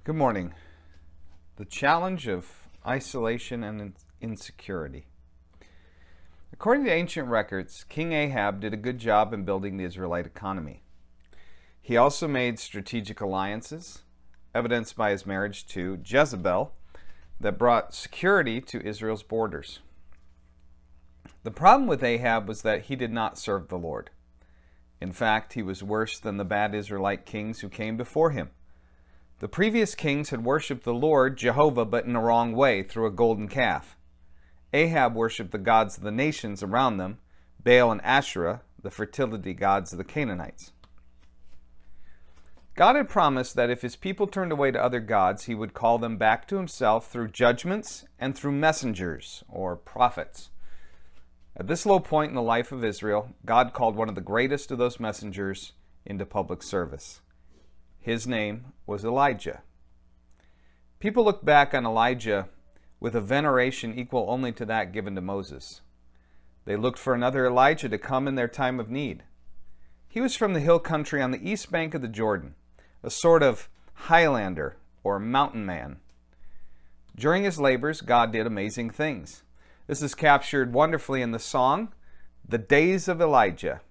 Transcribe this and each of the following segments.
Good morning. The challenge of isolation and insecurity. According to ancient records, King Ahab did a good job in building the Israelite economy. He also made strategic alliances, evidenced by his marriage to Jezebel, that brought security to Israel's borders. The problem with Ahab was that he did not serve the Lord. In fact, he was worse than the bad Israelite kings who came before him. The previous kings had worshipped the Lord, Jehovah, but in a wrong way, through a golden calf. Ahab worshipped the gods of the nations around them, Baal and Asherah, the fertility gods of the Canaanites. God had promised that if his people turned away to other gods, he would call them back to himself through judgments and through messengers, or prophets. At this low point in the life of Israel, God called one of the greatest of those messengers into public service. His name was Elijah. People look back on Elijah with a veneration equal only to that given to Moses. They looked for another Elijah to come in their time of need. He was from the hill country on the east bank of the Jordan, a sort of Highlander or mountain man. During his labors, God did amazing things. This is captured wonderfully in the song, The Days of Elijah.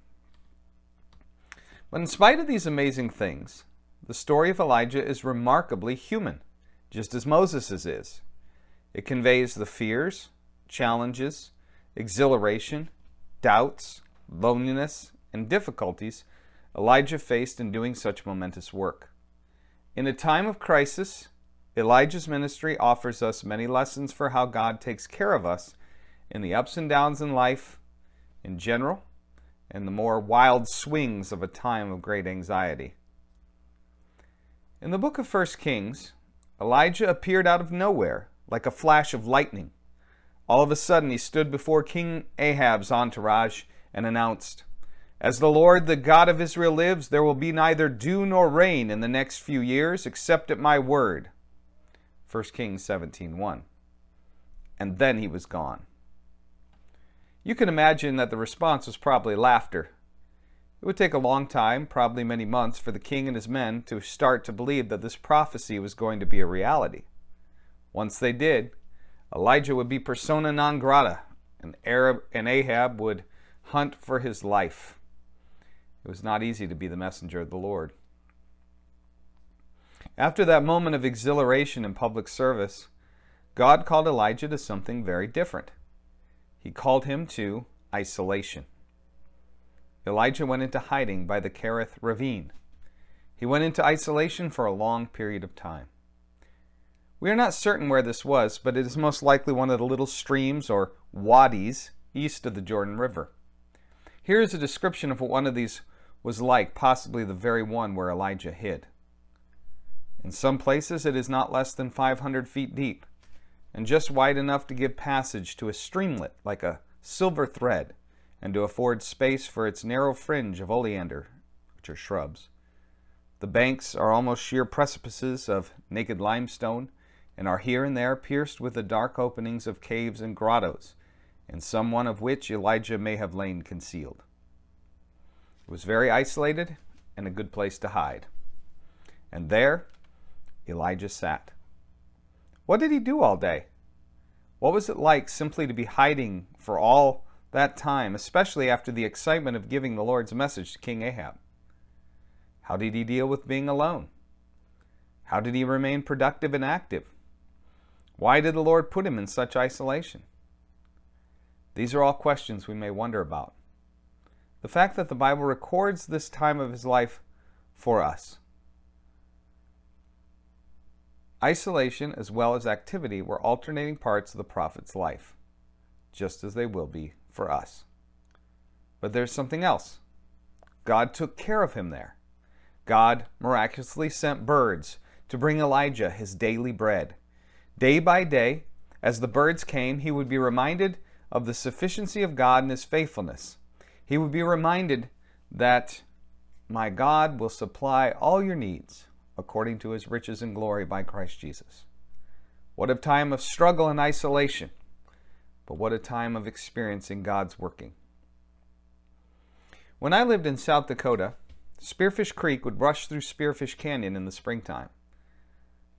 But in spite of these amazing things, the story of Elijah is remarkably human, just as Moses' is. It conveys the fears, challenges, exhilaration, doubts, loneliness, and difficulties Elijah faced in doing such momentous work. In a time of crisis, Elijah's ministry offers us many lessons for how God takes care of us in the ups and downs in life in general, and the more wild swings of a time of great anxiety. In the book of 1 Kings, Elijah appeared out of nowhere, like a flash of lightning. All of a sudden, he stood before King Ahab's entourage and announced, "As the Lord, the God of Israel lives, there will be neither dew nor rain in the next few years, except at my word." 1 Kings 17:1. And then he was gone. You can imagine that the response was probably laughter. It would take a long time, probably many months, for the king and his men to start to believe that this prophecy was going to be a reality. Once they did, Elijah would be persona non grata, and Ahab would hunt for his life. It was not easy to be the messenger of the Lord. After that moment of exhilaration in public service, God called Elijah to something very different. He called him to isolation. Elijah went into hiding by the Kerith ravine. He went into isolation for a long period of time. We are not certain where this was, but it is most likely one of the little streams or wadis east of the Jordan River. Here is a description of what one of these was like, possibly the very one where Elijah hid. In some places it is not less than 500 feet deep, and just wide enough to give passage to a streamlet like a silver thread, and to afford space for its narrow fringe of oleander, which are shrubs. The banks are almost sheer precipices of naked limestone, and are here and there pierced with the dark openings of caves and grottos, in some one of which Elijah may have lain concealed. It was very isolated and a good place to hide. And there Elijah sat. What did he do all day? What was it like simply to be hiding for all that time, especially after the excitement of giving the Lord's message to King Ahab? How did he deal with being alone? How did he remain productive and active? Why did the Lord put him in such isolation? These are all questions we may wonder about. The fact that the Bible records this time of his life for us. Isolation as well as activity were alternating parts of the prophet's life, just as they will be for us. But there's something else. God took care of him there. God miraculously sent birds to bring Elijah his daily bread. Day by day, as the birds came, he would be reminded of the sufficiency of God and his faithfulness. He would be reminded that my God will supply all your needs according to his riches and glory by Christ Jesus. What a time of struggle and isolation, but what a time of experiencing God's working. When I lived in South Dakota, Spearfish Creek would rush through Spearfish Canyon in the springtime.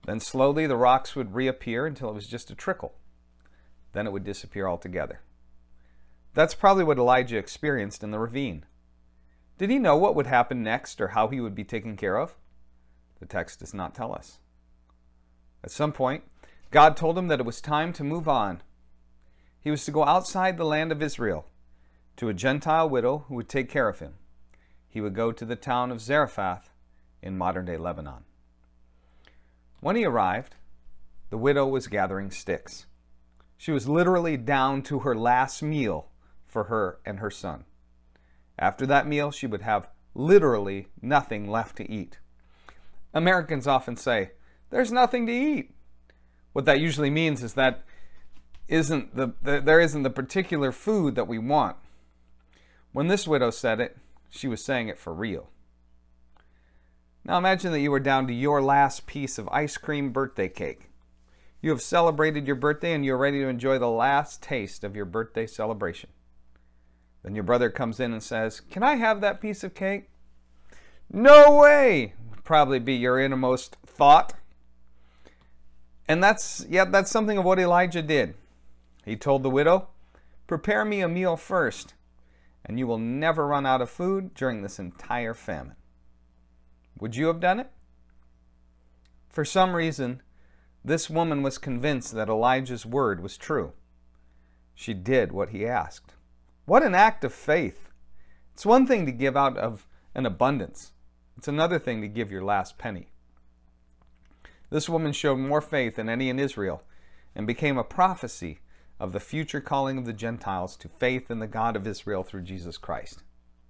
Then slowly the rocks would reappear until it was just a trickle. Then it would disappear altogether. That's probably what Elijah experienced in the ravine. Did he know what would happen next or how he would be taken care of? The text does not tell us. At some point, God told him that it was time to move on. He was to go outside the land of Israel to a Gentile widow who would take care of him. He would go to the town of Zarephath in modern-day Lebanon. When he arrived, the widow was gathering sticks. She was literally down to her last meal for her and her son. After that meal, she would have literally nothing left to eat. Americans often say, "There's nothing to eat." What that usually means is that there isn't the particular food that we want. When this widow said it, she was saying it for real. Now imagine that you are down to your last piece of ice cream birthday cake. You have celebrated your birthday and you're ready to enjoy the last taste of your birthday celebration. Then your brother comes in and says, "Can I have that piece of cake?" "No way!" would probably be your innermost thought. And that's something of what Elijah did. He told the widow, "Prepare me a meal first, and you will never run out of food during this entire famine." Would you have done it? For some reason, this woman was convinced that Elijah's word was true. She did what he asked. What an act of faith! It's one thing to give out of an abundance. It's another thing to give your last penny. This woman showed more faith than any in Israel and became a prophecy of the future calling of the Gentiles to faith in the God of Israel through Jesus Christ.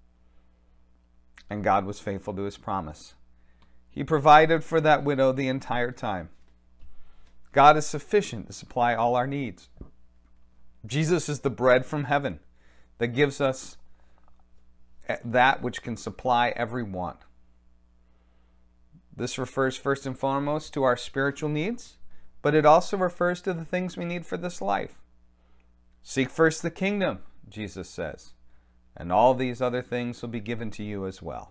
And God was faithful to his promise. He provided for that widow the entire time. God is sufficient to supply all our needs. Jesus is the bread from heaven that gives us that which can supply every want. This refers first and foremost to our spiritual needs, but it also refers to the things we need for this life. Seek first the kingdom, Jesus says, and all these other things will be given to you as well.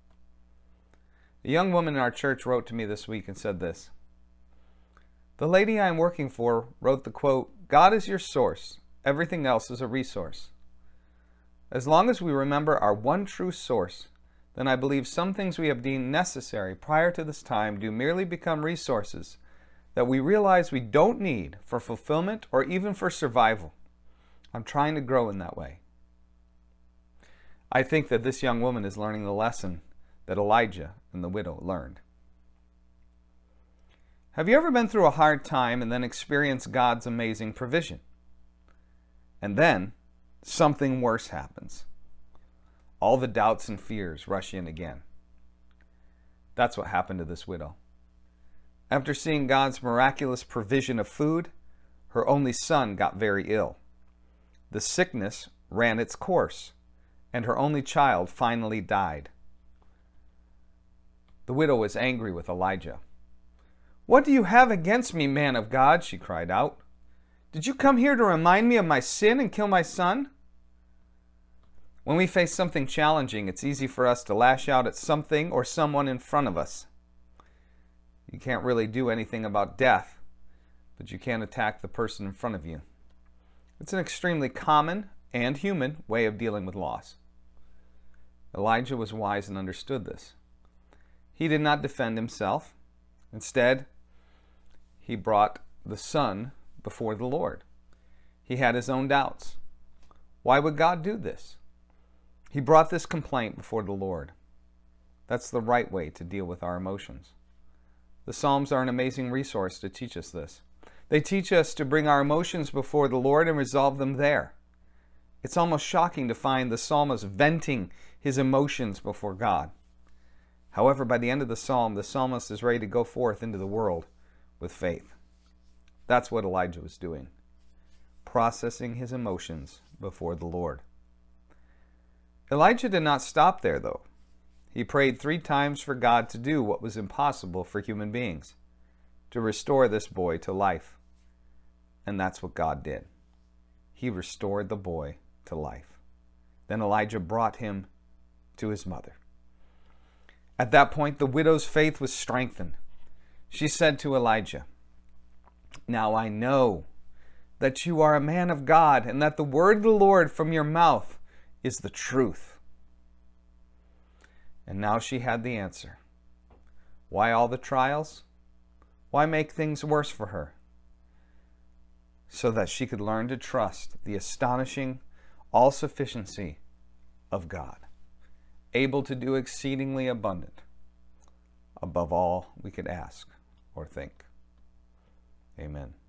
A young woman in our church wrote to me this week and said this: "The lady I am working for wrote the quote, 'God is your source. Everything else is a resource.' As long as we remember our one true source, then I believe some things we have deemed necessary prior to this time do merely become resources that we realize we don't need for fulfillment or even for survival. I'm trying to grow in that way." I think that this young woman is learning the lesson that Elijah and the widow learned. Have you ever been through a hard time and then experienced God's amazing provision? And then something worse happens. All the doubts and fears rush in again. That's what happened to this widow. After seeing God's miraculous provision of food, her only son got very ill. The sickness ran its course, and her only child finally died. The widow was angry with Elijah. "What do you have against me, man of God?" she cried out. "Did you come here to remind me of my sin and kill my son?" When we face something challenging, it's easy for us to lash out at something or someone in front of us. You can't really do anything about death, but you can attack the person in front of you. It's an extremely common and human way of dealing with loss. Elijah was wise and understood this. He did not defend himself. Instead, he brought the son before the Lord. He had his own doubts. Why would God do this? He brought this complaint before the Lord. That's the right way to deal with our emotions. The Psalms are an amazing resource to teach us this. They teach us to bring our emotions before the Lord and resolve them there. It's almost shocking to find the psalmist venting his emotions before God. However, by the end of the psalm, the psalmist is ready to go forth into the world with faith. That's what Elijah was doing, processing his emotions before the Lord. Elijah did not stop there, though. He prayed 3 times for God to do what was impossible for human beings, to restore this boy to life. And that's what God did. He restored the boy to life. Then Elijah brought him to his mother. At that point, the widow's faith was strengthened. She said to Elijah, "Now I know that you are a man of God, and that the word of the Lord from your mouth is the truth." And now she had the answer. Why all the trials? Why make things worse for her? So that she could learn to trust the astonishing all-sufficiency of God, able to do exceedingly abundant, above all we could ask or think. Amen.